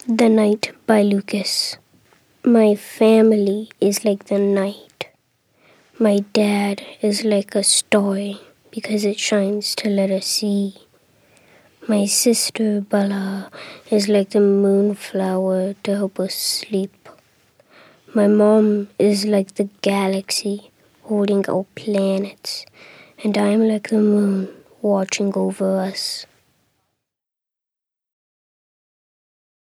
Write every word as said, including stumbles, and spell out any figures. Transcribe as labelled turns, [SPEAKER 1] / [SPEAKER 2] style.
[SPEAKER 1] The Night by Lucas. My family is like the night. My dad is like a star because it shines to let us see. My sister Bala is like the moonflower to help us sleep. My mom is like the galaxy holding our planets, and I'm like the moon watching over us.